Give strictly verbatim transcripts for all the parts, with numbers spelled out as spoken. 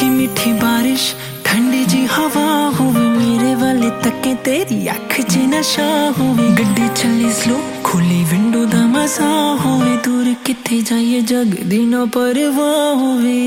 मीठी मीठी बारिश ठंडी जी हवा होवे मेरे वाले तके तेरी अख च नशा होवे गड्डी चली स्लो खुली विंडो दा मजा होवे दूर किथे जाइए जग दी ना परवाह होवे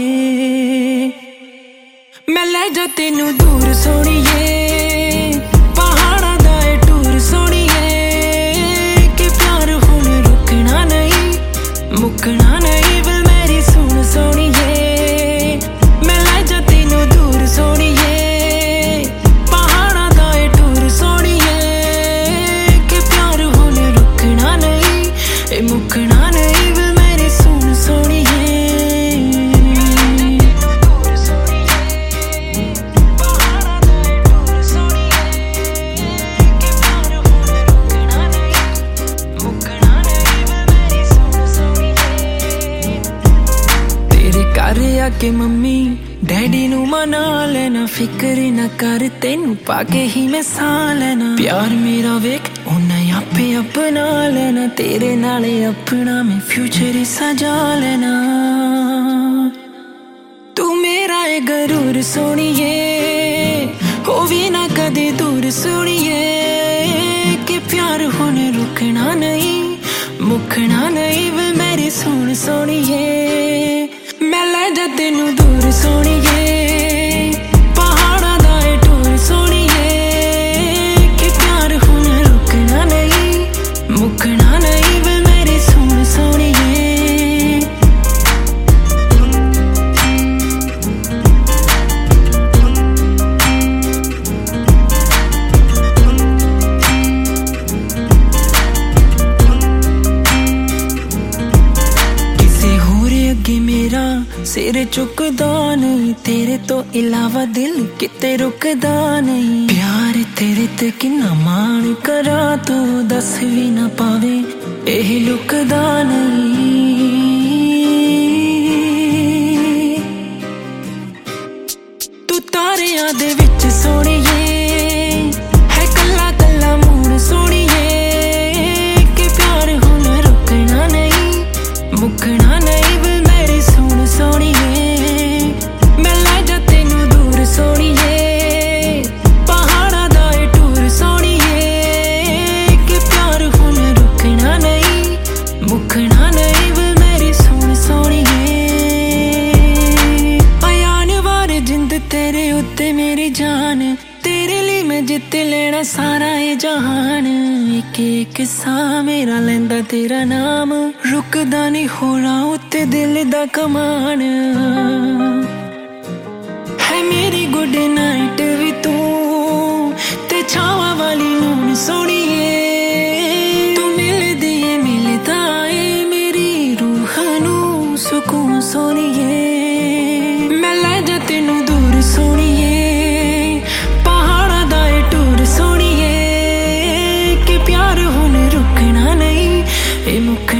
मैं ले जा तेनू दूर सोनिए पहाड़ा दा ए टूर सोनिए कि प्यार हुण रुकना नहीं मुकना नहीं विल मेरी सुन सोनिए मैं ले जा तेनू दूर सोनिए पहाड़ा दा ए टूर सोनिए कि प्यार हुण रुकना नहीं ए मुकना नहीं विल मेरी सुन सोनिए के मम्मी डैडी नू मना लेना फिक्र ना कर तेनू पाके ही मैं सा लेना प्यार मेरा वेख उन्हें आपे अपना लेना तेरे नाले अपना मैं फ्यूचर ही सजा लेना तू मेरा है गरूर सोनिए हो भी ना कदे दूर सोनिए कि प्यार होने रुकना नहीं मुकना नहीं वे मेरी सुन सोनिए मैं ले जा तेनू दूर सोनिए पहाड़ा दा ए टूर सोनिए कि प्यार हुण रुकना नहीं मुकना नहीं वे मेरी सुन सोनिए किसे होर अगे मेरा सिर चुकदा नहीं तेरे तो इलावा दिल किते रुकदा नहीं प्यार तेरे ते किन्ना मान करा तू दस भी ना पावे एह लुकदा नहीं तू तारियां दे विच सोनिए है कल्ला कल्ला मून सोनिए कि प्यार हुण रुकना नहीं मुकना नहीं विल मेरी सुन सोनिए मैं ले जा तेनू दूर सोनिए पहाड़ा दा ए टूर सोनिए कि प्यार हुण रुकना नहीं मुकना नहीं विल मेरी सुन सोनिए आयान वार जिंद तेरे उत्ते मेरी जान तेरे लिए मैं जित लेना सारा ये जहान एक एक सा मेरा लेंदा तेरा नाम रुकदा नहीं होना उत्ते दिल दा कमान है मेरी गुड नाइट भी तू ते छावा वाली नून सोनिए तू मिलदी है मिलदा है मेरी रूह नू सुकून सोनिए मैं ले जा तेनू दूर सोनिए पहाड़ा दा ए टूर सोनिए कि प्यार हुण रुकना नहीं ए मुक